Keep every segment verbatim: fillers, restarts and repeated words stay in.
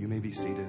You may be seated.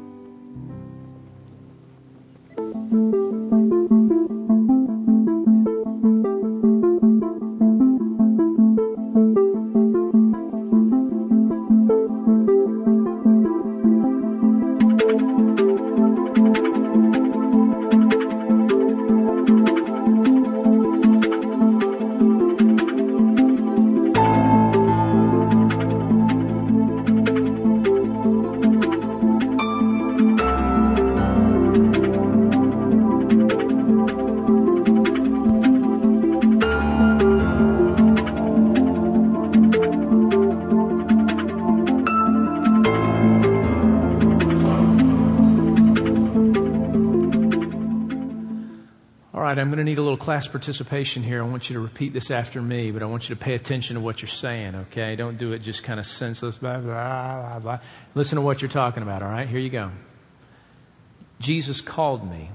I'm going to need a little class participation here. I want you to repeat this after me, but I want you to pay attention to what you're saying, okay? Don't do it just kind of senseless, blah, blah, blah, blah. Listen to what you're talking about, all right? Here you go. Jesus called me.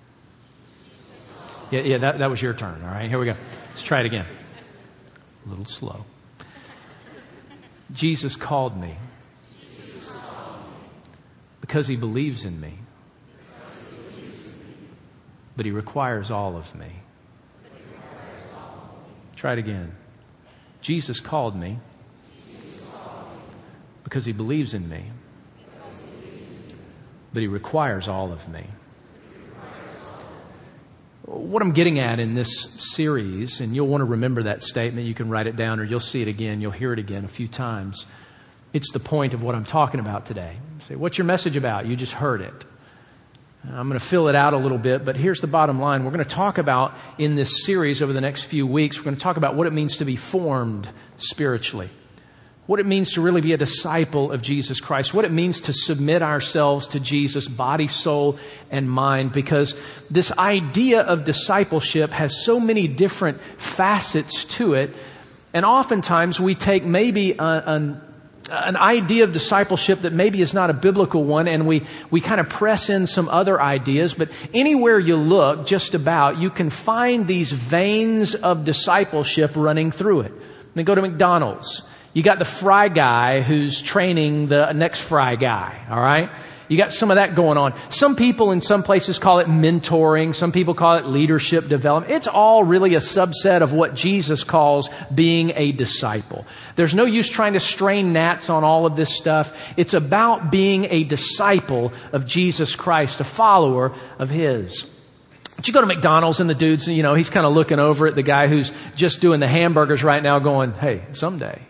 Yeah, yeah, that, that was your turn, all right? Here we go. Let's try it again. A little slow. Jesus called me because he believes in me. But he requires all of me. Try it again. Jesus called me because he believes in me. But he requires all of me. What I'm getting at in this series, and you'll want to remember that statement, you can write it down or you'll see it again, you'll hear it again a few times. It's the point of what I'm talking about today. You say, what's your message about? You just heard it. I'm going to fill it out a little bit, but here's the bottom line. We're going to talk about, in this series over the next few weeks, we're going to talk about what it means to be formed spiritually. What it means to really be a disciple of Jesus Christ. What it means to submit ourselves to Jesus, body, soul, and mind. Because this idea of discipleship has so many different facets to it. And oftentimes we take maybe a, an an idea of discipleship that maybe is not a biblical one, and we, we kind of press in some other ideas. But anywhere you look, just about, you can find these veins of discipleship running through it. Then go to McDonald's. You got the fry guy who's training the next fry guy, all right? You got some of that going on. Some people in some places call it mentoring. Some people call it leadership development. It's all really a subset of what Jesus calls being a disciple. There's no use trying to strain gnats on all of this stuff. It's about being a disciple of Jesus Christ, a follower of His. But you go to McDonald's and the dude's, you know, he's kind of looking over at the guy who's just doing the hamburgers right now going, hey, someday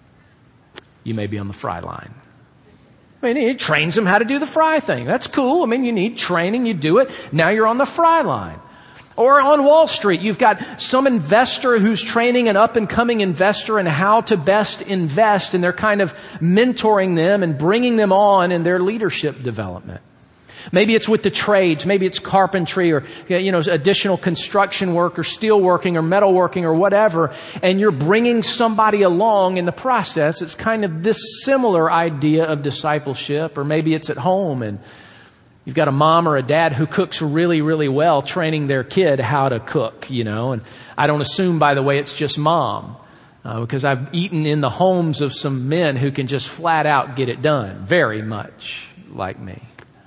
you may be on the fry line. I mean, he trains them how to do the fry thing. That's cool. I mean, you need training. You do it. Now you're on the fry line. Or on Wall Street, you've got some investor who's training an up-and-coming investor in how to best invest, and they're kind of mentoring them and bringing them on in their leadership development. Maybe it's with the trades. Maybe it's carpentry or, you know, additional construction work or steel working or metal working or whatever. And you're bringing somebody along in the process. It's kind of this similar idea of discipleship. Or maybe it's at home and you've got a mom or a dad who cooks really, really well, training their kid how to cook, you know. And I don't assume, by the way, it's just mom. Uh, because I've eaten in the homes of some men who can just flat out get it done. Very much like me.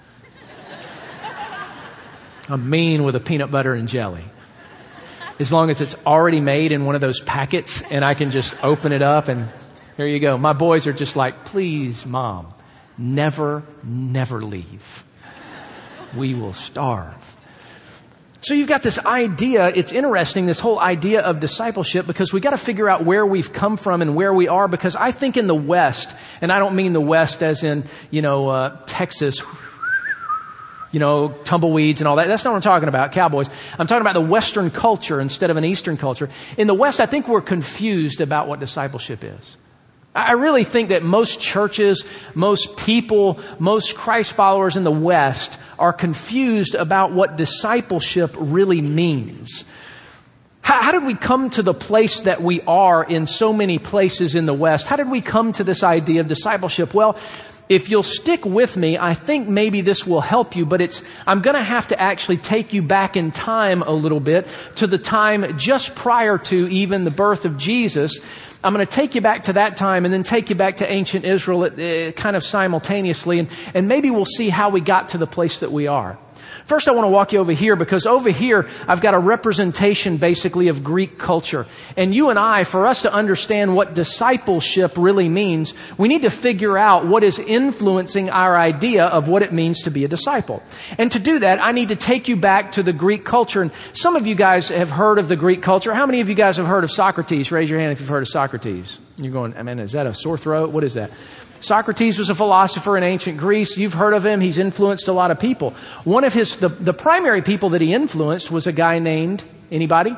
I'm mean with a peanut butter and jelly. As long as it's already made in one of those packets and I can just open it up and here you go. My boys are just like, please, Mom, never, never leave. We will starve. So you've got this idea. It's interesting, this whole idea of discipleship, because we got to figure out where we've come from and where we are. Because I think in the West, and I don't mean the West as in, you know, uh, Texas, you know, tumbleweeds and all that. That's not what I'm talking about, cowboys. I'm talking about the Western culture instead of an Eastern culture. In the West, I think we're confused about what discipleship is. I really think that most churches, most people, most Christ followers in the West are confused about what discipleship really means. How, how did we come to the place that we are in so many places in the West? How did we come to this idea of discipleship? Well, if you'll stick with me, I think maybe this will help you, but it's, I'm going to have to actually take you back in time a little bit to the time just prior to even the birth of Jesus. I'm going to take you back to that time and then take you back to ancient Israel uh, kind of simultaneously, and, and maybe we'll see how we got to the place that we are. First, I want to walk you over here because over here, I've got a representation basically of Greek culture. And you and I, for us to understand what discipleship really means, we need to figure out what is influencing our idea of what it means to be a disciple. And to do that, I need to take you back to the Greek culture. And some of you guys have heard of the Greek culture. How many of you guys have heard of Socrates? Raise your hand if you've heard of Socrates. You're going, I mean, is that a sore throat? What is that? Socrates was a philosopher in ancient Greece. You've heard of him. He's influenced a lot of people. One of his, the, the primary people that he influenced was a guy named, anybody?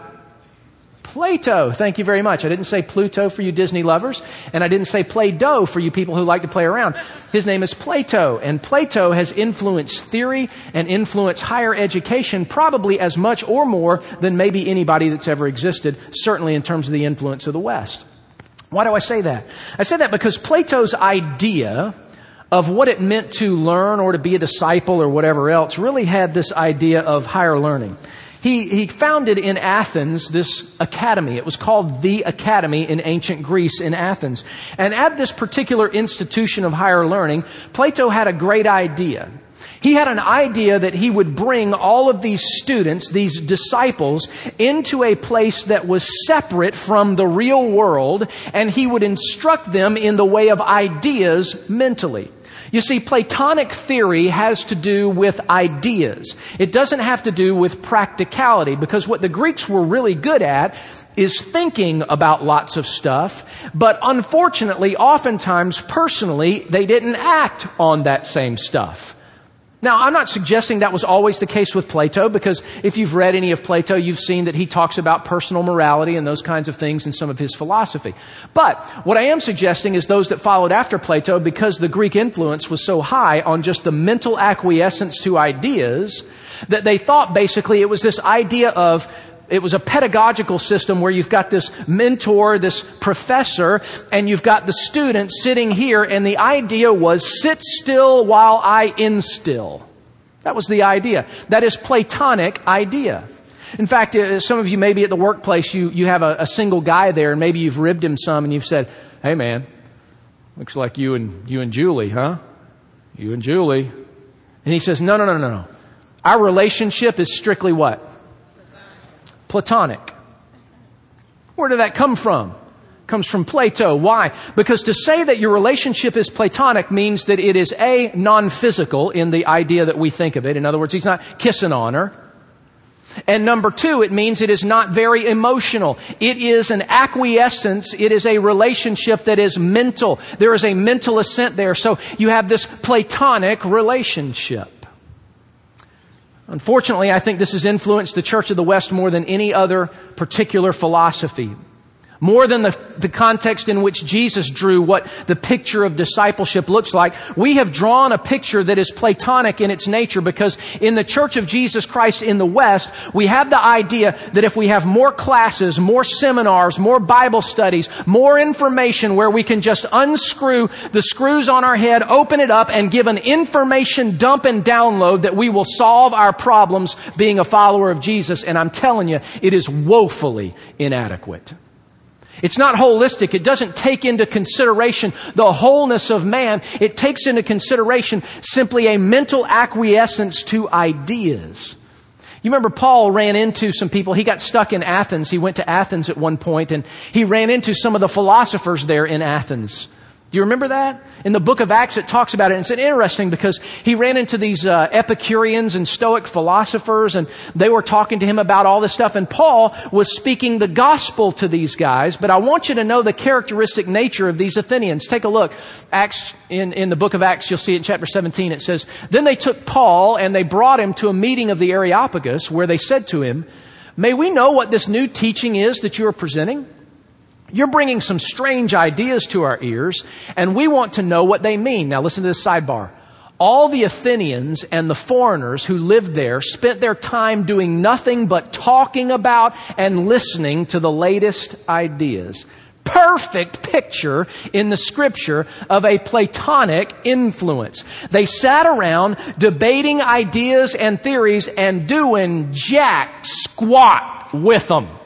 Plato. Thank you very much. I didn't say Pluto for you Disney lovers, and I didn't say Play-Doh for you people who like to play around. His name is Plato, and Plato has influenced theory and influenced higher education probably as much or more than maybe anybody that's ever existed, certainly in terms of the influence of the West. Why do I say that? I say that because Plato's idea of what it meant to learn or to be a disciple or whatever else really had this idea of higher learning. He, he founded in Athens this academy. It was called the Academy in ancient Greece in Athens. And at this particular institution of higher learning, Plato had a great idea. He had an idea that he would bring all of these students, these disciples, into a place that was separate from the real world, and he would instruct them in the way of ideas mentally. You see, Platonic theory has to do with ideas. It doesn't have to do with practicality, because what the Greeks were really good at is thinking about lots of stuff, but unfortunately, oftentimes, personally, they didn't act on that same stuff. Now, I'm not suggesting that was always the case with Plato, because if you've read any of Plato, you've seen that he talks about personal morality and those kinds of things in some of his philosophy. But what I am suggesting is those that followed after Plato, because the Greek influence was so high on just the mental acquiescence to ideas, that they thought basically it was this idea of it was a pedagogical system where you've got this mentor, this professor, and you've got the student sitting here, and the idea was sit still while I instill. That was the idea. That is Platonic idea. In fact, some of you maybe at the workplace, you, you have a, a single guy there, and maybe you've ribbed him some, and you've said, hey man, looks like you and, you and Julie, huh? You and Julie. And he says, no, no, no, no, no. Our relationship is strictly what? Platonic. Where did that come from? It comes from Plato. Why? Because to say that your relationship is Platonic means that it is A, non-physical in the idea that we think of it. In other words, he's not kissing on her. And number two, it means it is not very emotional. It is an acquiescence. It is a relationship that is mental. There is a mental assent there. So you have this Platonic relationship. Unfortunately, I think this has influenced the Church of the West more than any other particular philosophy. More than the, the context in which Jesus drew what the picture of discipleship looks like. We have drawn a picture that is Platonic in its nature, because in the Church of Jesus Christ in the West, we have the idea that if we have more classes, more seminars, more Bible studies, more information where we can just unscrew the screws on our head, open it up, and give an information dump and download, that we will solve our problems being a follower of Jesus. And I'm telling you, it is woefully inadequate. It's not holistic. It doesn't take into consideration the wholeness of man. It takes into consideration simply a mental acquiescence to ideas. You remember Paul ran into some people. He got stuck in Athens. He went to Athens at one point, and he ran into some of the philosophers there in Athens. Do you remember that? In the book of Acts, it talks about it. And it's interesting because he ran into these uh, Epicureans and Stoic philosophers, and they were talking to him about all this stuff. And Paul was speaking the gospel to these guys. But I want you to know the characteristic nature of these Athenians. Take a look. Acts in, in the book of Acts, you'll see it in chapter seventeen. It says, then they took Paul and they brought him to a meeting of the Areopagus, where they said to him, may we know what this new teaching is that you are presenting? You're bringing some strange ideas to our ears, and we want to know what they mean. Now listen to this sidebar. All the Athenians and the foreigners who lived there spent their time doing nothing but talking about and listening to the latest ideas. Perfect picture in the scripture of a Platonic influence. They sat around debating ideas and theories and doing jack squat with them.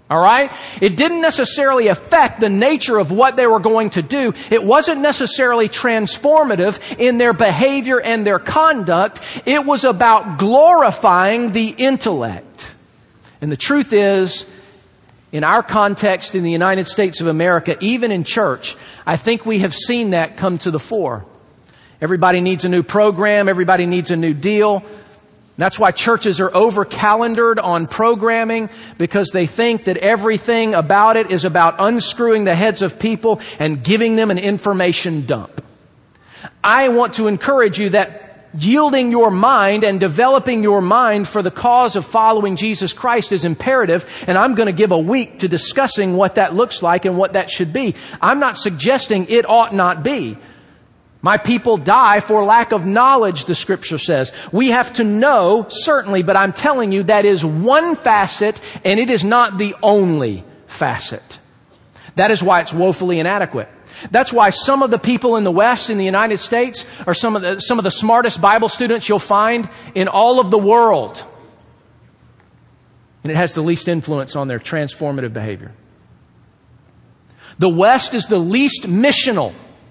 All right? It didn't necessarily affect the nature of what they were going to do. It wasn't necessarily transformative in their behavior and their conduct. It was about glorifying the intellect. And the truth is, in our context in the United States of America, even in church, I think we have seen that come to the fore. Everybody needs a new program. Everybody needs a new deal. That's why churches are over-calendared on programming, because they think that everything about it is about unscrewing the heads of people and giving them an information dump. I want to encourage you that yielding your mind and developing your mind for the cause of following Jesus Christ is imperative, and I'm going to give a week to discussing what that looks like and what that should be. I'm not suggesting it ought not be. My people die for lack of knowledge, the Scripture says. We have to know, certainly, but I'm telling you that is one facet, and it is not the only facet. That is why it's woefully inadequate. That's why some of the people in the West, in the United States, are some of the, some of the smartest Bible students you'll find in all of the world. And it has the least influence on their transformative behavior. The West is the least missional.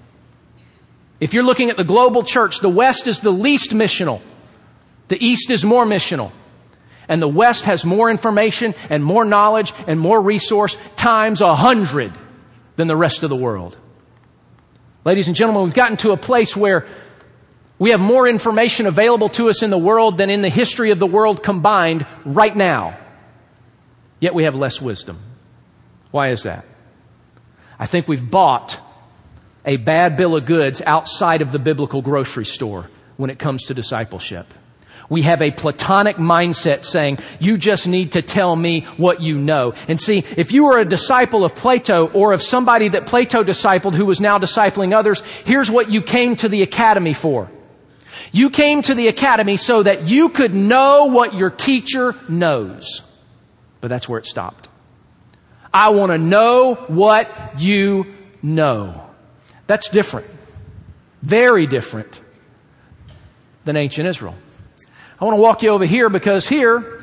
If you're looking at the global church, the West is the least missional. The East is more missional. And the West has more information and more knowledge and more resource times a hundred than the rest of the world. Ladies and gentlemen, we've gotten to a place where we have more information available to us in the world than in the history of the world combined right now. Yet we have less wisdom. Why is that? I think we've bought a bad bill of goods outside of the biblical grocery store when it comes to discipleship. We have a Platonic mindset saying, you just need to tell me what you know. And see, if you were a disciple of Plato or of somebody that Plato discipled who was now discipling others, here's what you came to the academy for. You came to the academy so that you could know what your teacher knows. But that's where it stopped. I want to know what you know. That's different. Very different than ancient Israel. I want to walk you over here because here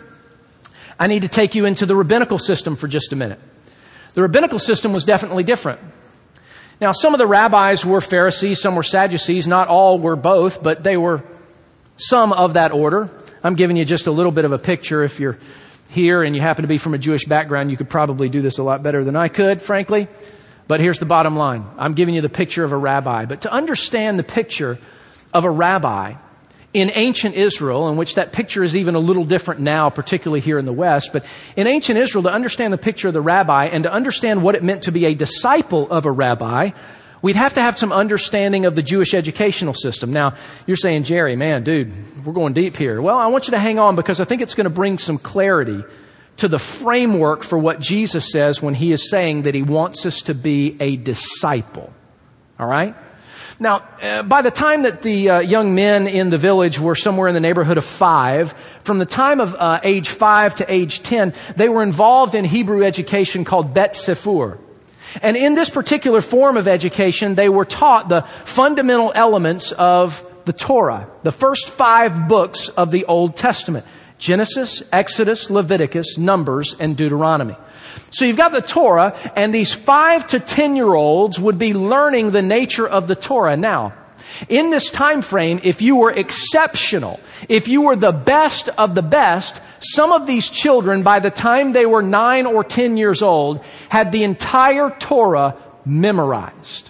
I need to take you into the rabbinical system for just a minute. The rabbinical system was definitely different. Now, some of the rabbis were Pharisees, some were Sadducees. Not all were both, but they were some of that order. I'm giving you just a little bit of a picture. If you're here and you happen to be from a Jewish background, you could probably do this a lot better than I could, frankly. But here's the bottom line. I'm giving you the picture of a rabbi. But to understand the picture of a rabbi in ancient Israel, in which that picture is even a little different now, particularly here in the West, but in ancient Israel, to understand the picture of the rabbi and to understand what it meant to be a disciple of a rabbi, we'd have to have some understanding of the Jewish educational system. Now, you're saying, Jerry, man, dude, we're going deep here. Well, I want you to hang on because I think it's going to bring some clarity to the framework for what Jesus says when he is saying that he wants us to be a disciple. All right? Now, uh, by the time that the uh, young men in the village were somewhere in the neighborhood of five, from the time of uh, age five to age ten, they were involved in Hebrew education called Bet Sefer. And in this particular form of education, they were taught the fundamental elements of the Torah, the first five books of the Old Testament: Genesis, Exodus, Leviticus, Numbers, and Deuteronomy. So you've got the Torah, and these five to ten-year-olds would be learning the nature of the Torah. Now, in this time frame, if you were exceptional, if you were the best of the best, some of these children, by the time they were nine or ten years old, had the entire Torah memorized.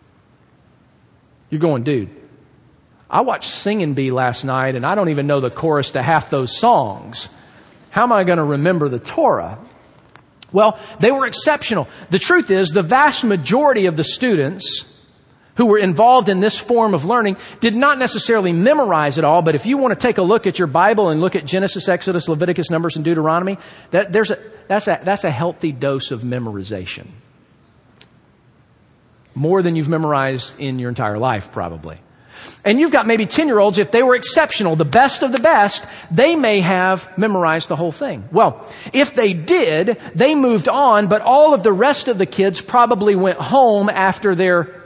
You're going, dude, I watched Singin' Bee last night, and I don't even know the chorus to half those songs. How am I going to remember the Torah? Well, they were exceptional. The truth is, the vast majority of the students who were involved in this form of learning did not necessarily memorize it all, but if you want to take a look at your Bible and look at Genesis, Exodus, Leviticus, Numbers, and Deuteronomy, that, there's a, that's, a, that's a healthy dose of memorization. More than you've memorized in your entire life, probably. And you've got maybe ten-year-olds, if they were exceptional, the best of the best, they may have memorized the whole thing. Well, if they did, they moved on, but all of the rest of the kids probably went home after their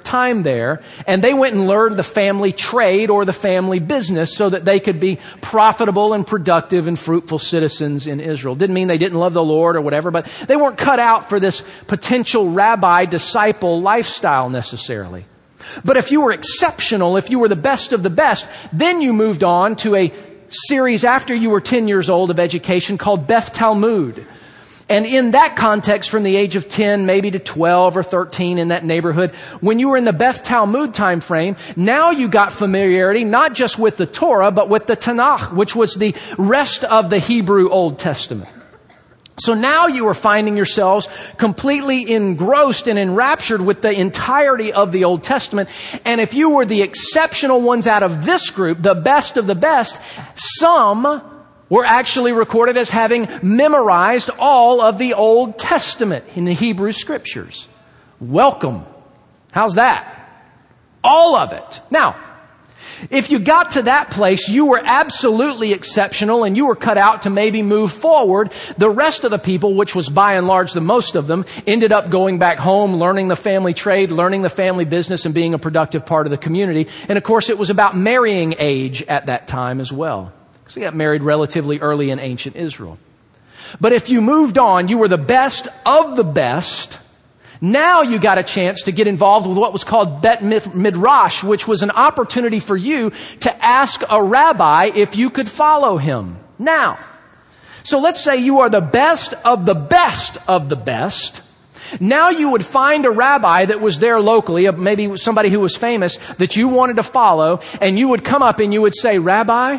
time there, and they went and learned the family trade or the family business so that they could be profitable and productive and fruitful citizens in Israel. Didn't mean they didn't love the Lord or whatever, but they weren't cut out for this potential rabbi-disciple lifestyle necessarily. But if you were exceptional, if you were the best of the best, then you moved on to a series after you were ten years old of education called Beth Talmud. And in that context, from the age of ten, maybe to twelve or thirteen in that neighborhood, when you were in the Beth Talmud time frame, now you got familiarity not just with the Torah, but with the Tanakh, which was the rest of the Hebrew Old Testament. So now you are finding yourselves completely engrossed and enraptured with the entirety of the Old Testament. And if you were the exceptional ones out of this group, the best of the best, some were actually recorded as having memorized all of the Old Testament in the Hebrew Scriptures. Welcome. How's that? All of it. Now, if you got to that place, you were absolutely exceptional and you were cut out to maybe move forward. The rest of the people, which was by and large the most of them, ended up going back home, learning the family trade, learning the family business, and being a productive part of the community. And of course, it was about marrying age at that time as well. Because they got married relatively early in ancient Israel. But if you moved on, you were the best of the best. Now you got a chance to get involved with what was called Bet Midrash, which was an opportunity for you to ask a rabbi if you could follow him. Now, so let's say you are the best of the best of the best. Now you would find a rabbi that was there locally, maybe somebody who was famous, that you wanted to follow, and you would come up and you would say, "Rabbi,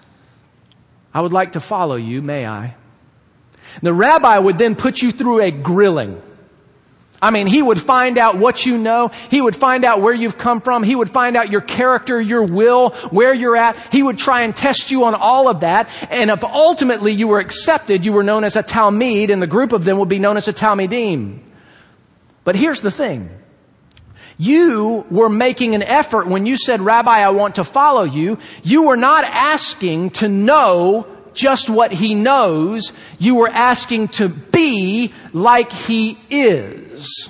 I would like to follow you, may I?" The rabbi would then put you through a grilling. I mean, he would find out what you know. He would find out where you've come from. He would find out your character, your will, where you're at. He would try and test you on all of that. And if ultimately you were accepted, you were known as a Talmid, and the group of them would be known as a Talmidim. But here's the thing. You were making an effort when you said, "Rabbi, I want to follow you." You were not asking to know just what he knows. You were asking to be like he is.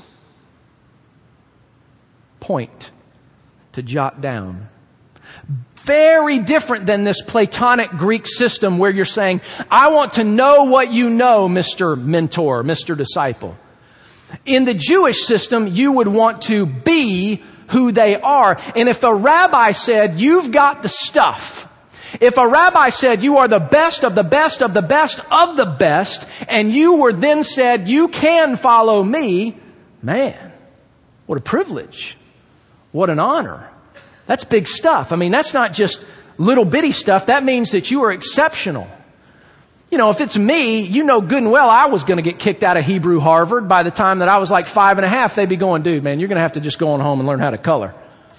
Point to jot down. Very different than this Platonic Greek system where you're saying, "I want to know what you know, Mister Mentor, Mister Disciple." In the Jewish system, you would want to be who they are. And if a rabbi said, "You've got the stuff," if a rabbi said, "You are the best of the best of the best of the best," and you were then said, "You can follow me," man, what a privilege. What an honor. That's big stuff. I mean, that's not just little bitty stuff. That means that you are exceptional. You know, if it's me, you know good and well I was going to get kicked out of Hebrew Harvard by the time that I was like five and a half. They'd be going, "Dude, man, you're going to have to just go on home and learn how to color."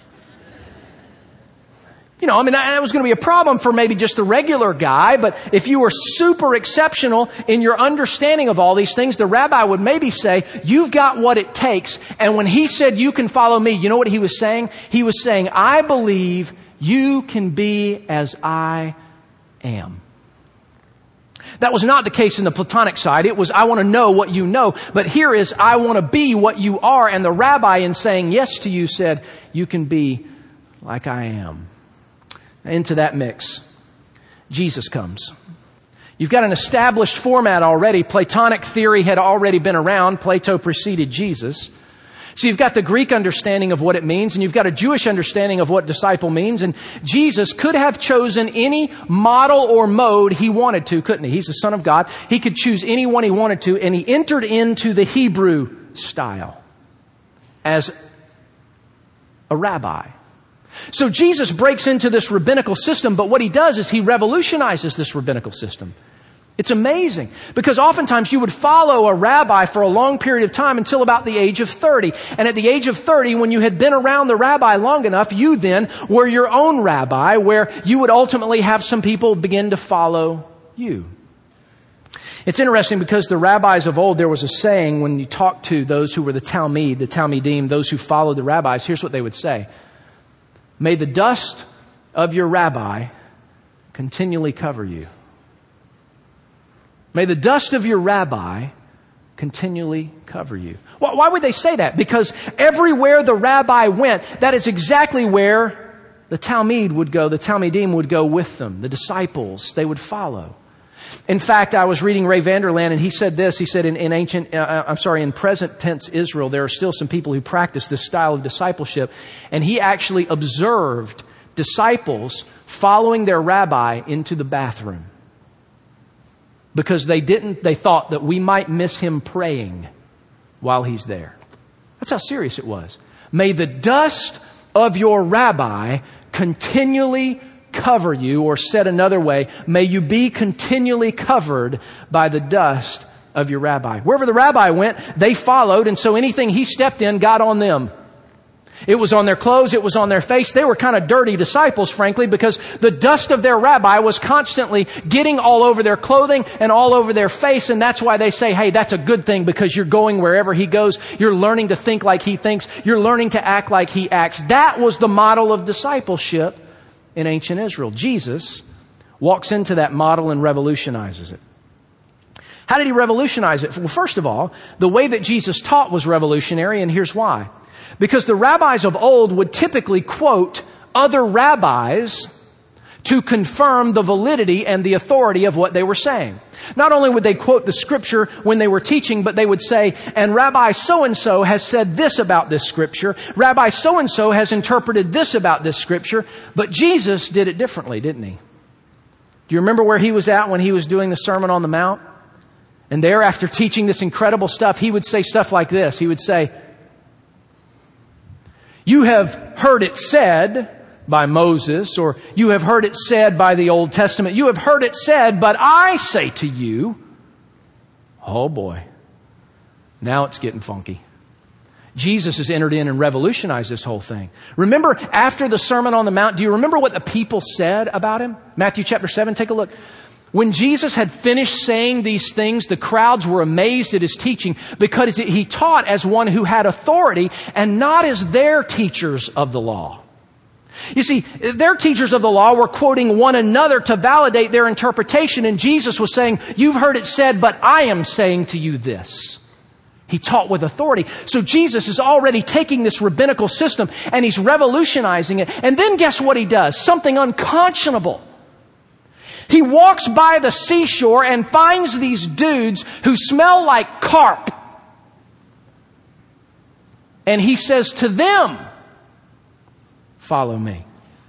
You know, I mean, that was going to be a problem for maybe just the regular guy, but if you were super exceptional in your understanding of all these things, the rabbi would maybe say, "You've got what it takes." And when he said, "You can follow me," you know what he was saying? He was saying, "I believe you can be as I am." That was not the case in the Platonic side. It was, "I want to know what you know." But here is, "I want to be what you are." And the rabbi, in saying yes to you, said, "You can be like I am." Into that mix, Jesus comes. You've got an established format already. Platonic theory had already been around. Plato preceded Jesus. So you've got the Greek understanding of what it means, and you've got a Jewish understanding of what disciple means. And Jesus could have chosen any model or mode he wanted to, couldn't he? He's the Son of God. He could choose any one he wanted to, and he entered into the Hebrew style as a rabbi. So Jesus breaks into this rabbinical system, but what he does is he revolutionizes this rabbinical system. It's amazing because oftentimes you would follow a rabbi for a long period of time until about the age of thirty. And at the age of thirty, when you had been around the rabbi long enough, you then were your own rabbi, where you would ultimately have some people begin to follow you. It's interesting because the rabbis of old, there was a saying when you talked to those who were the Talmid, the Talmidim, those who followed the rabbis, here's what they would say. "May the dust of your rabbi continually cover you." May the dust of your rabbi continually cover you. Why, why would they say that? Because everywhere the rabbi went, that is exactly where the Talmud would go. The Talmidim would go with them. The disciples, they would follow. In fact, I was reading Ray Vander Laan, and he said this. He said in, in ancient, uh, I'm sorry, in present tense Israel, there are still some people who practice this style of discipleship. And he actually observed disciples following their rabbi into the bathroom. Because they didn't, they thought that we might miss him praying while he's there. That's how serious it was. May the dust of your rabbi continually cover you, or said another way, may you be continually covered by the dust of your rabbi. Wherever the rabbi went, they followed, and so anything he stepped in got on them. It was on their clothes, it was on their face. They were kind of dirty disciples, frankly, because the dust of their rabbi was constantly getting all over their clothing and all over their face. And that's why they say, hey, that's a good thing, because you're going wherever he goes. You're learning to think like he thinks. You're learning to act like he acts. That was the model of discipleship in ancient Israel. Jesus walks into that model and revolutionizes it. How did he revolutionize it? Well, first of all, the way that Jesus taught was revolutionary, and here's why. Because the rabbis of old would typically quote other rabbis to confirm the validity and the authority of what they were saying. Not only would they quote the scripture when they were teaching, but they would say, and Rabbi so-and-so has said this about this scripture. Rabbi so-and-so has interpreted this about this scripture. But Jesus did it differently, didn't he? Do you remember where he was at when he was doing the Sermon on the Mount? And there, after teaching this incredible stuff, he would say stuff like this. He would say, you have heard it said by Moses, or you have heard it said by the Old Testament. You have heard it said, but I say to you, oh boy, now it's getting funky. Jesus has entered in and revolutionized this whole thing. Remember, after the Sermon on the Mount, do you remember what the people said about him? Matthew chapter seven, take a look. When Jesus had finished saying these things, the crowds were amazed at his teaching, because he taught as one who had authority and not as their teachers of the law. You see, their teachers of the law were quoting one another to validate their interpretation, and Jesus was saying, you've heard it said, but I am saying to you this. He taught with authority. So Jesus is already taking this rabbinical system and he's revolutionizing it. And then guess what he does? Something unconscionable. He walks by the seashore and finds these dudes who smell like carp. And he says to them, follow me.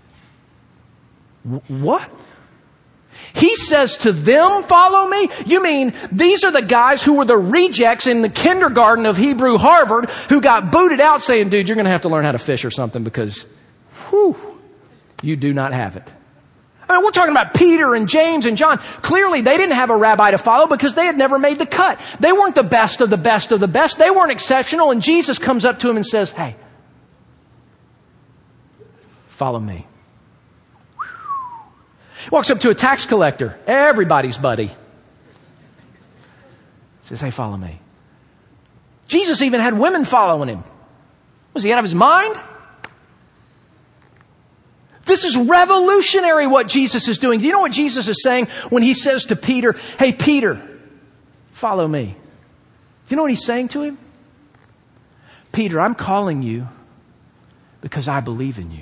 What? He says to them, follow me? You mean these are the guys who were the rejects in the kindergarten of Hebrew Harvard who got booted out saying, dude, you're going to have to learn how to fish or something because, whew, you do not have it. I mean, we're talking about Peter and James and John. Clearly, they didn't have a rabbi to follow because they had never made the cut. They weren't the best of the best of the best. They weren't exceptional. And Jesus comes up to them and says, hey, follow me. Walks up to a tax collector, everybody's buddy. Says, hey, follow me. Jesus even had women following him. Was he out of his mind? This is revolutionary what Jesus is doing. Do you know what Jesus is saying when he says to Peter, hey, Peter, follow me? Do you know what he's saying to him? Peter, I'm calling you because I believe in you.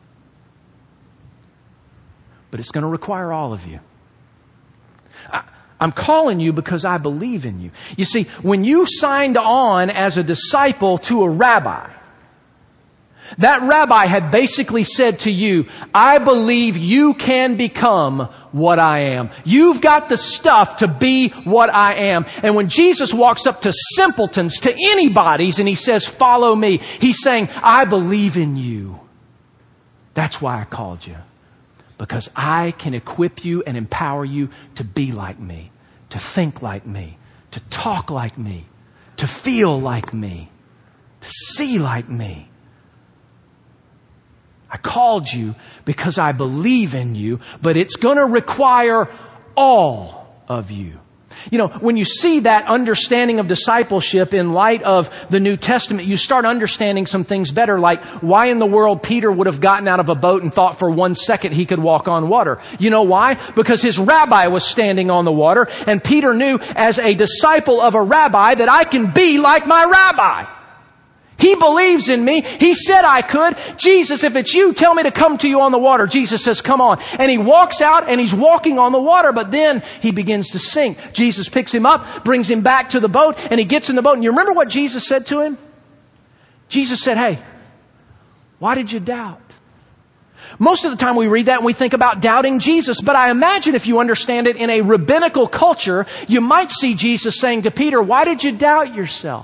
But it's going to require all of you. I, I'm calling you because I believe in you. You see, when you signed on as a disciple to a rabbi, that rabbi had basically said to you, I believe you can become what I am. You've got the stuff to be what I am. And when Jesus walks up to simpletons, to anybody's, and he says, follow me, he's saying, I believe in you. That's why I called you. Because I can equip you and empower you to be like me, to think like me, to talk like me, to feel like me, to see like me. I called you because I believe in you, but it's going to require all of you. You know, when you see that understanding of discipleship in light of the New Testament, you start understanding some things better, like why in the world Peter would have gotten out of a boat and thought for one second he could walk on water. You know why? Because his rabbi was standing on the water, and Peter knew as a disciple of a rabbi that I can be like my rabbi. He believes in me. He said I could. Jesus, if it's you, tell me to come to you on the water. Jesus says, come on. And he walks out and he's walking on the water, but then he begins to sink. Jesus picks him up, brings him back to the boat, and he gets in the boat. And you remember what Jesus said to him? Jesus said, hey, why did you doubt? Most of the time we read that and we think about doubting Jesus, but I imagine if you understand it in a rabbinical culture, you might see Jesus saying to Peter, why did you doubt yourself?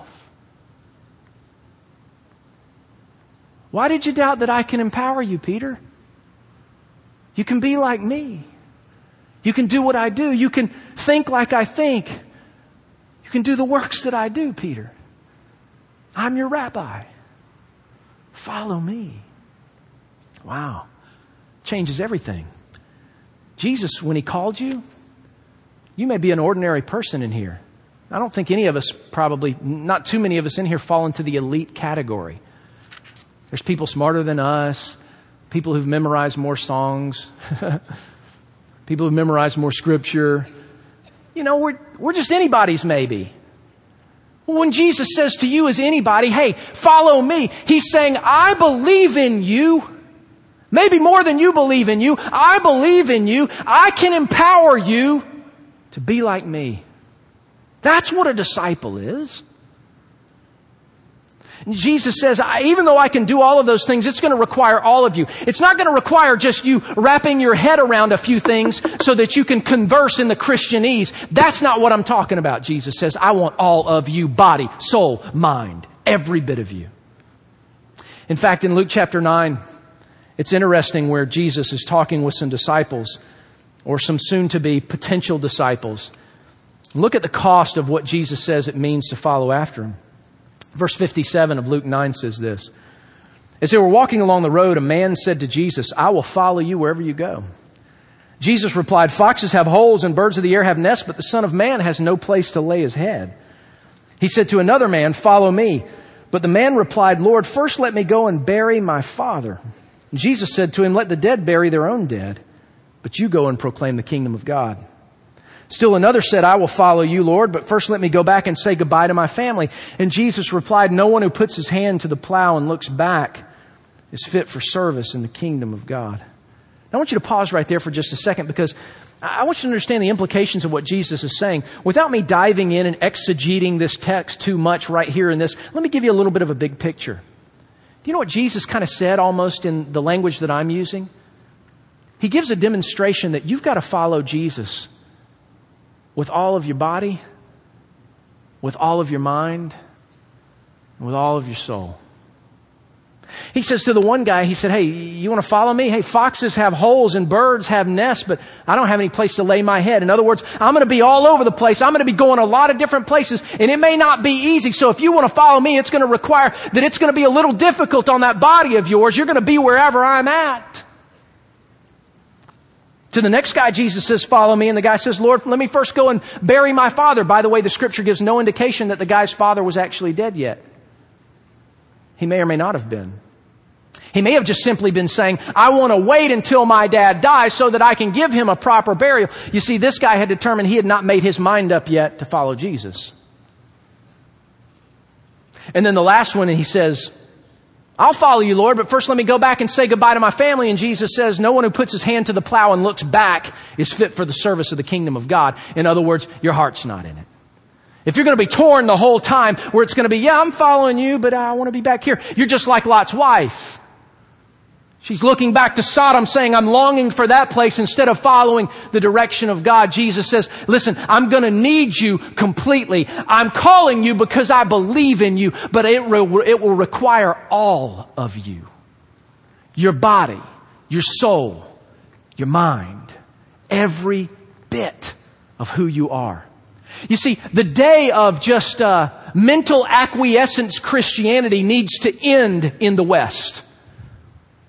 Why did you doubt that I can empower you, Peter? You can be like me. You can do what I do. You can think like I think. You can do the works that I do, Peter. I'm your rabbi. Follow me. Wow. Changes everything. Jesus, when he called you, you may be an ordinary person in here. I don't think any of us probably, not too many of us in here fall into the elite category. There's people smarter than us, people who've memorized more songs, people who've memorized more scripture. You know, we're, we're just anybody's maybe. When Jesus says to you as anybody, hey, follow me, he's saying, I believe in you. Maybe more than you believe in you. I believe in you. I can empower you to be like me. That's what a disciple is. Jesus says, even though I can do all of those things, it's going to require all of you. It's not going to require just you wrapping your head around a few things so that you can converse in the Christianese. That's not what I'm talking about, Jesus says. I want all of you, body, soul, mind, every bit of you. In fact, in Luke chapter nine, it's interesting where Jesus is talking with some disciples or some soon-to-be potential disciples. Look at the cost of what Jesus says it means to follow after him. Verse fifty-seven of Luke nine says this. As they were walking along the road, a man said to Jesus, I will follow you wherever you go. Jesus replied, foxes have holes and birds of the air have nests, but the Son of Man has no place to lay his head. He said to another man, follow me. But the man replied, Lord, first let me go and bury my father. And Jesus said to him, let the dead bury their own dead, but you go and proclaim the kingdom of God. Still another said, I will follow you, Lord, but first let me go back and say goodbye to my family. And Jesus replied, no one who puts his hand to the plow and looks back is fit for service in the kingdom of God. Now, I want you to pause right there for just a second, because I want you to understand the implications of what Jesus is saying. Without me diving in and exegeting this text too much right here in this, let me give you a little bit of a big picture. Do you know what Jesus kind of said almost in the language that I'm using? He gives a demonstration that you've got to follow Jesus with all of your body, with all of your mind, and with all of your soul. He says to the one guy, he said, hey, you want to follow me? Hey, foxes have holes and birds have nests, but I don't have any place to lay my head. In other words, I'm going to be all over the place. I'm going to be going a lot of different places, and it may not be easy. So if you want to follow me, it's going to require that it's going to be a little difficult on that body of yours. You're going to be wherever I'm at. To the next guy, Jesus says, follow me. And the guy says, Lord, let me first go and bury my father. By the way, the scripture gives no indication that the guy's father was actually dead yet. He may or may not have been. He may have just simply been saying, I want to wait until my dad dies so that I can give him a proper burial. You see, this guy had determined he had not made his mind up yet to follow Jesus. And then the last one, he says, I'll follow you, Lord, but first let me go back and say goodbye to my family. And Jesus says, no one who puts his hand to the plow and looks back is fit for the service of the kingdom of God. In other words, your heart's not in it. If you're going to be torn the whole time, where it's going to be, yeah, I'm following you, but I want to be back here. You're just like Lot's wife. She's looking back to Sodom saying, I'm longing for that place instead of following the direction of God. Jesus says, listen, I'm going to need you completely. I'm calling you because I believe in you, but it, re- it will require all of you. Your body, your soul, your mind, every bit of who you are. You see, the day of just uh, mental acquiescence Christianity needs to end in the West.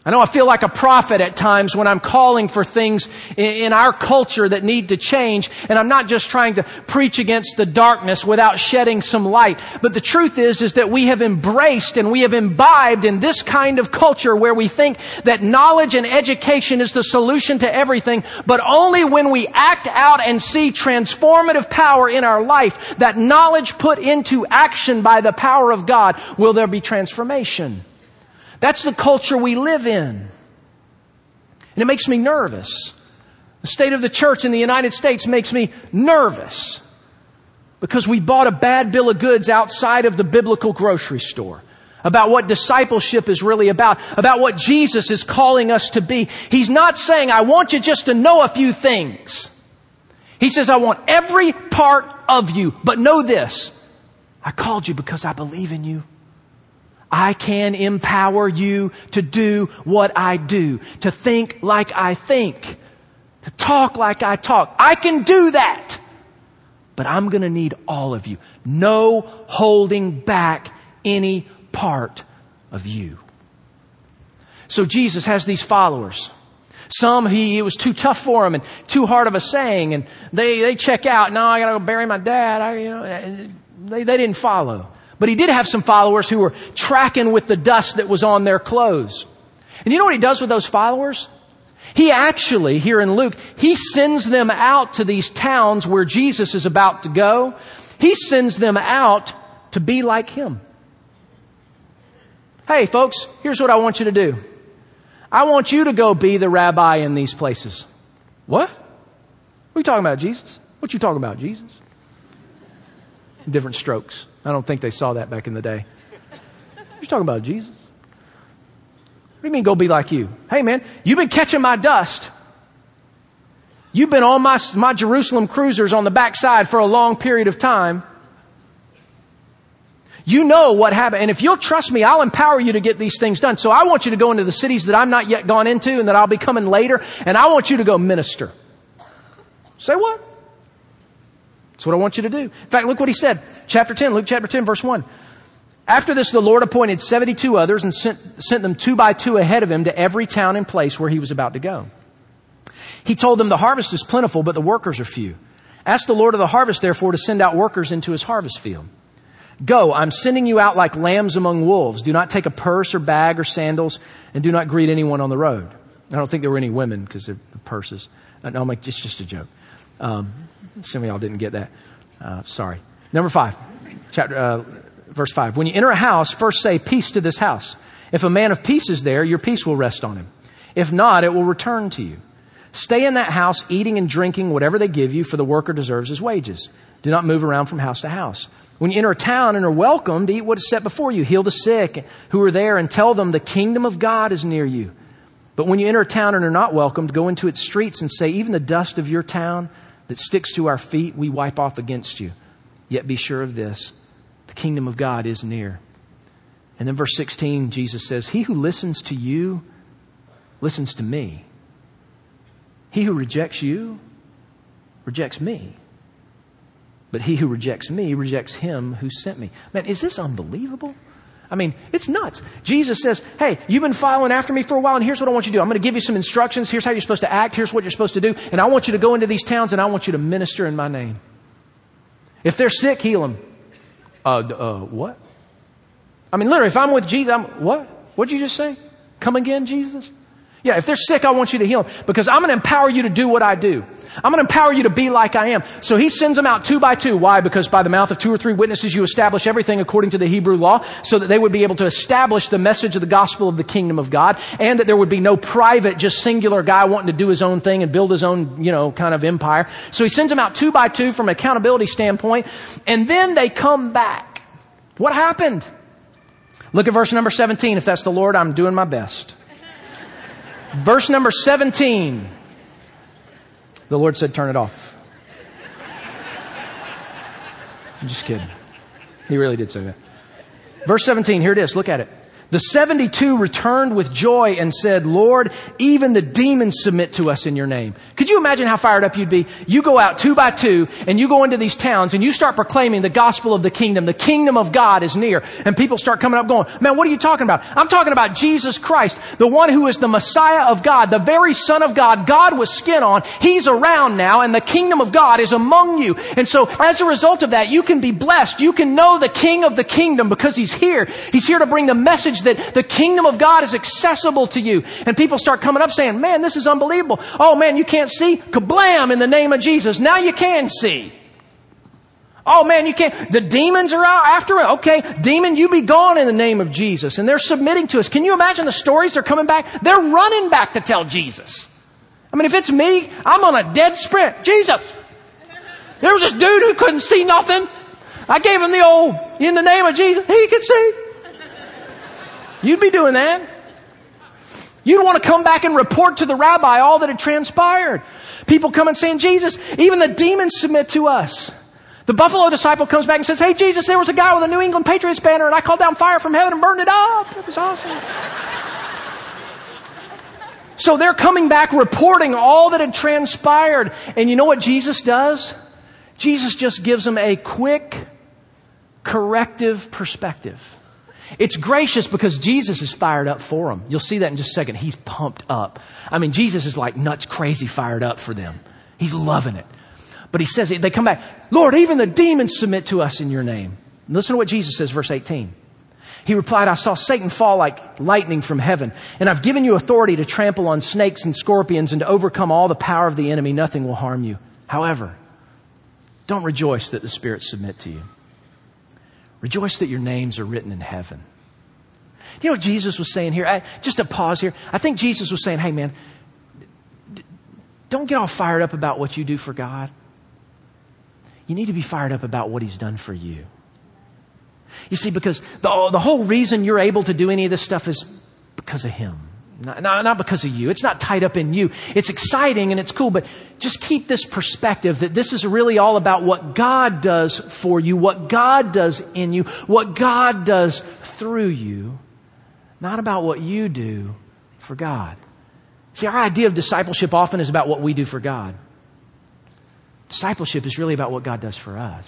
I know I feel like a prophet at times when I'm calling for things in our culture that need to change, and I'm not just trying to preach against the darkness without shedding some light. But the truth is, is that we have embraced and we have imbibed in this kind of culture where we think that knowledge and education is the solution to everything, but only when we act out and see transformative power in our life, that knowledge put into action by the power of God, will there be transformation. That's the culture we live in. And it makes me nervous. The state of the church in the United States makes me nervous because we bought a bad bill of goods outside of the biblical grocery store about what discipleship is really about, about what Jesus is calling us to be. He's not saying, I want you just to know a few things. He says, I want every part of you, but know this. I called you because I believe in you. I can empower you to do what I do, to think like I think, to talk like I talk. I can do that. But I'm going to need all of you. No holding back any part of you. So Jesus has these followers. Some, he, it was too tough for them and too hard of a saying, and they, they check out. No, I got to go bury my dad. I, you know, they, they didn't follow. But he did have some followers who were tracking with the dust that was on their clothes. And you know what he does with those followers? He actually, here in Luke, he sends them out to these towns where Jesus is about to go. He sends them out to be like him. Hey, folks, here's what I want you to do. I want you to go be the rabbi in these places. What? What are you talking about, Jesus? What you talking about, Jesus? Different strokes. I don't think they saw that back in the day. You're talking about Jesus. What do you mean go be like you? Hey man, you've been catching my dust. You've been on my, my Jerusalem cruisers on the backside for a long period of time. You know what happened. And if you'll trust me, I'll empower you to get these things done. So I want you to go into the cities that I'm not yet gone into and that I'll be coming later. And I want you to go minister. Say what? That's what I want you to do. In fact, look what he said. Chapter ten, Luke chapter ten, verse one. After this, the Lord appointed seventy-two others and sent, sent them two by two ahead of him to every town and place where he was about to go. He told them, the harvest is plentiful, but the workers are few. Ask the Lord of the harvest, therefore, to send out workers into his harvest field. Go, I'm sending you out like lambs among wolves. Do not take a purse or bag or sandals, and do not greet anyone on the road. I don't think there were any women because they're purses. No, I'm like, it's just a joke. Um, Some of y'all didn't get that. Uh, sorry. Number five, chapter, uh, verse five. When you enter a house, first say, peace to this house. If a man of peace is there, your peace will rest on him. If not, it will return to you. Stay in that house, eating and drinking whatever they give you, for the worker deserves his wages. Do not move around from house to house. When you enter a town and are welcome to eat what is set before you, heal the sick who are there and tell them the kingdom of God is near you. But when you enter a town and are not welcomed, go into its streets and say, even the dust of your town that sticks to our feet, we wipe off against you. Yet be sure of this, the kingdom of God is near. And then verse sixteen, Jesus says, he who listens to you, listens to me. He who rejects you, rejects me. But he who rejects me, rejects him who sent me. Man, is this unbelievable? I mean, it's nuts. Jesus says, hey, you've been following after me for a while, and here's what I want you to do. I'm going to give you some instructions. Here's how you're supposed to act. Here's what you're supposed to do. And I want you to go into these towns, and I want you to minister in my name. If they're sick, heal them. Uh, uh, what? I mean, literally, if I'm with Jesus, I'm, what? What'd you just say? Come again, Jesus? Yeah, if they're sick, I want you to heal them because I'm going to empower you to do what I do. I'm going to empower you to be like I am. So he sends them out two by two. Why? Because by the mouth of two or three witnesses, you establish everything according to the Hebrew law so that they would be able to establish the message of the gospel of the kingdom of God, and that there would be no private, just singular guy wanting to do his own thing and build his own, you know, kind of empire. So he sends them out two by two from an accountability standpoint, and then they come back. What happened? Look at verse number seventeen. If that's the Lord, I'm doing my best. Verse number seventeen. The Lord said, turn it off. I'm just kidding. He really did say that. Verse seventeen, here it is. Look at it. The seventy-two returned with joy and said, Lord, even the demons submit to us in your name. Could you imagine how fired up you'd be? You go out two by two and you go into these towns and you start proclaiming the gospel of the kingdom. The kingdom of God is near. And people start coming up going, man, what are you talking about? I'm talking about Jesus Christ, the one who is the Messiah of God, the very Son of God, God with skin on. He's around now and the kingdom of God is among you. And so as a result of that, you can be blessed. You can know the King of the kingdom because He's here. He's here to bring the message that the kingdom of God is accessible to you. And people start coming up saying, man, this is unbelievable. Oh man, you can't see? Kablam, in the name of Jesus. Now you can see. Oh man, you can't. The demons are out after it. Okay, demon, you be gone in the name of Jesus. And they're submitting to us. Can you imagine the stories they're coming back? They're running back to tell Jesus. I mean, if it's me, I'm on a dead sprint. Jesus. There was this dude who couldn't see nothing. I gave him the old, in the name of Jesus, he could see. You'd be doing that. You'd want to come back and report to the rabbi all that had transpired. People come and saying, Jesus, even the demons submit to us. The Buffalo disciple comes back and says, hey, Jesus, there was a guy with a New England Patriots banner and I called down fire from heaven and burned it up. It was awesome. So they're coming back reporting all that had transpired. And you know what Jesus does? Jesus just gives them a quick, corrective perspective. It's gracious because Jesus is fired up for them. You'll see that in just a second. He's pumped up. I mean, Jesus is like nuts crazy fired up for them. He's loving it. But he says, they come back, Lord, even the demons submit to us in your name. Listen to what Jesus says, verse eighteen. He replied, I saw Satan fall like lightning from heaven, and I've given you authority to trample on snakes and scorpions and to overcome all the power of the enemy. Nothing will harm you. However, don't rejoice that the spirits submit to you. Rejoice that your names are written in heaven. You know what Jesus was saying here? I, just a pause here. I think Jesus was saying, hey man, d- don't get all fired up about what you do for God. You need to be fired up about what He's done for you. You see, because the, the whole reason you're able to do any of this stuff is because of Him. Not, not, not because of you. It's not tied up in you. It's exciting and it's cool, but just keep this perspective that this is really all about what God does for you, what God does in you, what God does through you, not about what you do for God. See, our idea of discipleship often is about what we do for God. Discipleship is really about what God does for us.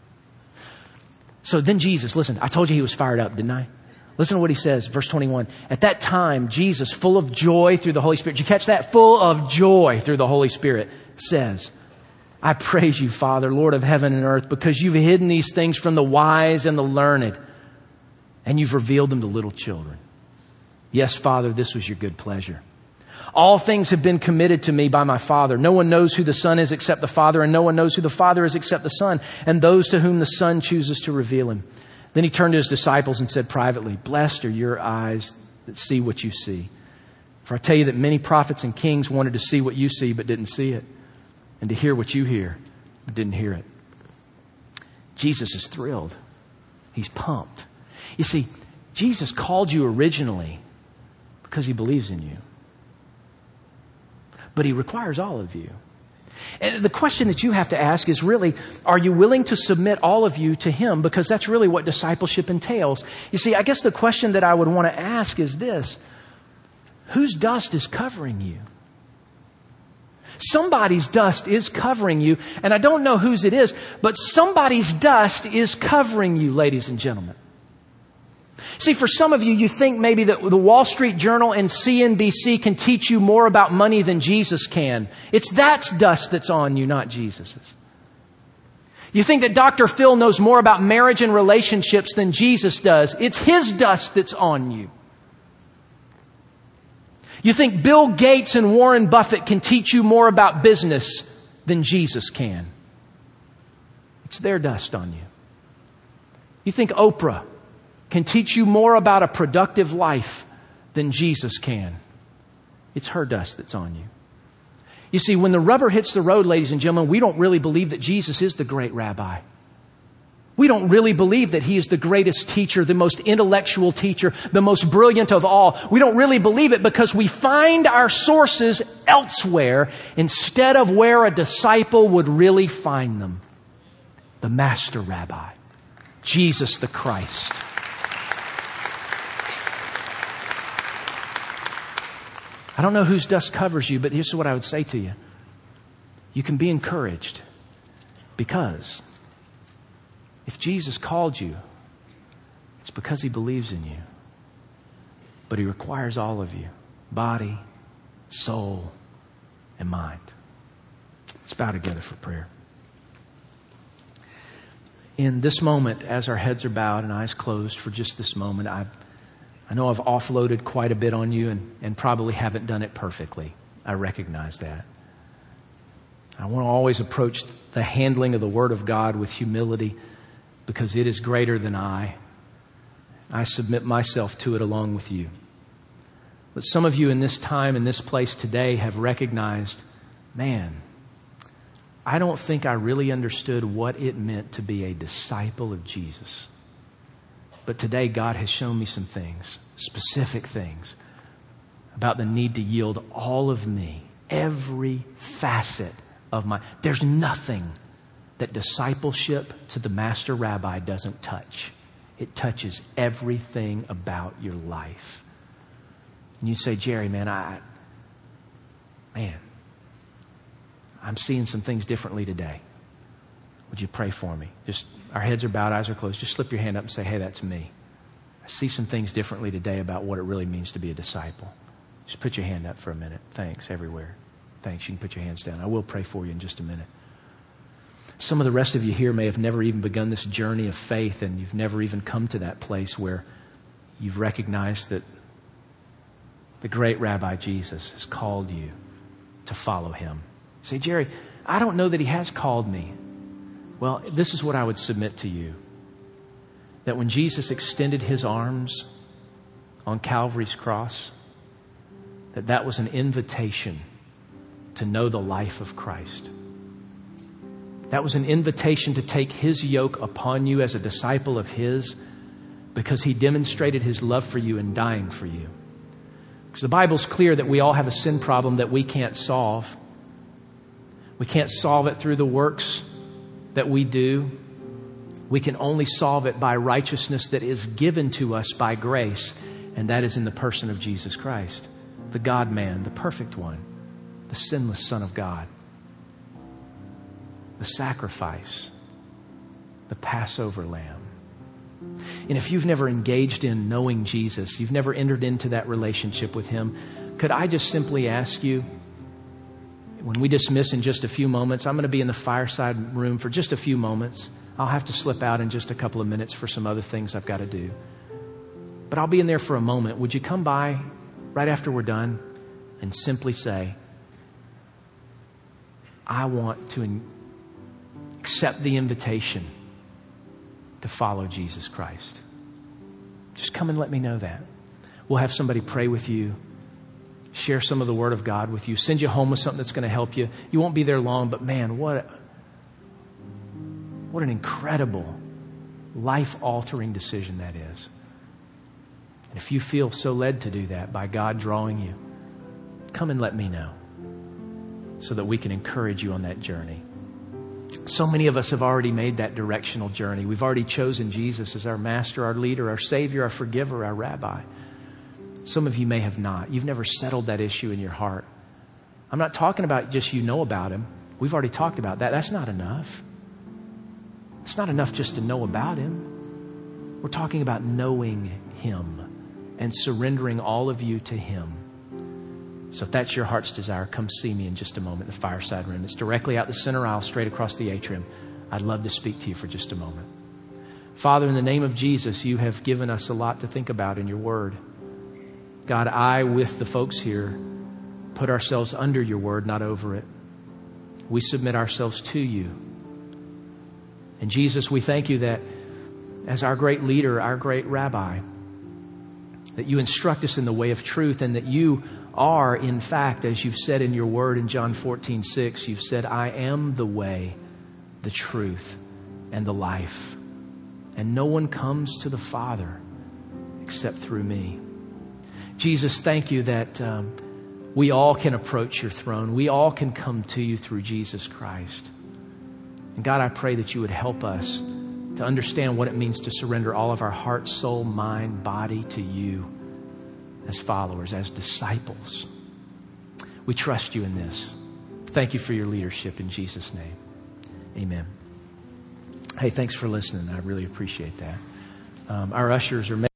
So then Jesus, listen, I told you He was fired up, didn't I? Listen to what He says, verse twenty-one. At that time, Jesus, full of joy through the Holy Spirit. Did you catch that? Full of joy through the Holy Spirit says, I praise you, Father, Lord of heaven and earth, because you've hidden these things from the wise and the learned, and you've revealed them to little children. Yes, Father, this was your good pleasure. All things have been committed to me by my Father. No one knows who the Son is except the Father, and no one knows who the Father is except the Son, and those to whom the Son chooses to reveal Him. Then He turned to His disciples and said privately, blessed are your eyes that see what you see. For I tell you that many prophets and kings wanted to see what you see but didn't see it, and to hear what you hear but didn't hear it. Jesus is thrilled. He's pumped. You see, Jesus called you originally because He believes in you. But He requires all of you. And the question that you have to ask is really, are you willing to submit all of you to Him? Because that's really what discipleship entails. You see, I guess the question that I would want to ask is this: whose dust is covering you? Somebody's dust is covering you, and I don't know whose it is, but somebody's dust is covering you, ladies and gentlemen. See, for some of you, you think maybe that the Wall Street Journal and C N B C can teach you more about money than Jesus can. It's that dust that's on you, not Jesus's. You think that Doctor Phil knows more about marriage and relationships than Jesus does. It's his dust that's on you. You think Bill Gates and Warren Buffett can teach you more about business than Jesus can. It's their dust on you. You think Oprah can teach you more about a productive life than Jesus can. It's her dust that's on you. You see, when the rubber hits the road, ladies and gentlemen, we don't really believe that Jesus is the great rabbi. We don't really believe that He is the greatest teacher, the most intellectual teacher, the most brilliant of all. We don't really believe it because we find our sources elsewhere instead of where a disciple would really find them. The master rabbi, Jesus the Christ. I don't know whose dust covers you, but here's what I would say to you. You can be encouraged because if Jesus called you, it's because he believes in you. But he requires all of you, body, soul, and mind. Let's bow together for prayer. In this moment, as our heads are bowed and eyes closed for just this moment, I I know I've offloaded quite a bit on you and, and probably haven't done it perfectly. I recognize that. I want to always approach the handling of the Word of God with humility because it is greater than I. I submit myself to it along with you. But some of you in this time, in this place today have recognized, man, I don't think I really understood what it meant to be a disciple of Jesus. But today God has shown me some things, specific things, about the need to yield all of me, every facet of my... There's nothing that discipleship to the master rabbi doesn't touch. It touches everything about your life. And you say, Jerry, man, I... Man, I'm seeing some things differently today. Would you pray for me? Just, our heads are bowed, eyes are closed. Just slip your hand up and say, hey, that's me. I see some things differently today about what it really means to be a disciple. Just put your hand up for a minute. Thanks, everywhere. Thanks. You can put your hands down. I will pray for you in just a minute. Some of the rest of you here may have never even begun this journey of faith, and you've never even come to that place where you've recognized that the great Rabbi Jesus has called you to follow him. Say, Jerry, I don't know that he has called me. Well, this is what I would submit to you. That when Jesus extended his arms on Calvary's cross, that that was an invitation to know the life of Christ. That was an invitation to take his yoke upon you as a disciple of his because he demonstrated his love for you in dying for you. Because the Bible's clear that we all have a sin problem that we can't solve. We can't solve it through the works that we do. We can only solve it by righteousness that is given to us by grace, and that is in the person of Jesus Christ, the God-man, the perfect one, the sinless Son of God, the sacrifice, the Passover lamb. And if you've never engaged in knowing Jesus, you've never entered into that relationship with him, could I just simply ask you, when we dismiss in just a few moments, I'm going to be in the fireside room for just a few moments. I'll have to slip out in just a couple of minutes for some other things I've got to do. But I'll be in there for a moment. Would you come by right after we're done and simply say, I want to in- accept the invitation to follow Jesus Christ. Just come and let me know that. We'll have somebody pray with you, share some of the Word of God with you, send you home with something that's going to help you. You won't be there long, but man, what, what an incredible, life-altering decision that is. And if you feel so led to do that by God drawing you, come and let me know so that we can encourage you on that journey. So many of us have already made that directional journey. We've already chosen Jesus as our master, our leader, our savior, our forgiver, our rabbi. Some of you may have not. You've never settled that issue in your heart. I'm not talking about just you know about him. We've already talked about that. That's not enough. It's not enough just to know about him. We're talking about knowing him and surrendering all of you to him. So if that's your heart's desire, come see me in just a moment in the fireside room. It's directly out the center aisle, straight across the atrium. I'd love to speak to you for just a moment. Father, in the name of Jesus, you have given us a lot to think about in your word. God, I, with the folks here, put ourselves under your word, not over it. We submit ourselves to you. And Jesus, we thank you that as our great leader, our great rabbi, that you instruct us in the way of truth, and that you are, in fact, as you've said in your word in John fourteen six, you've said, I am the way, the truth, and the life. And no one comes to the Father except through me. Jesus, thank you that um, we all can approach your throne. We all can come to you through Jesus Christ. And God, I pray that you would help us to understand what it means to surrender all of our heart, soul, mind, body to you as followers, as disciples. We trust you in this. Thank you for your leadership in Jesus' name. Amen. Hey, thanks for listening. I really appreciate that. Um, our ushers are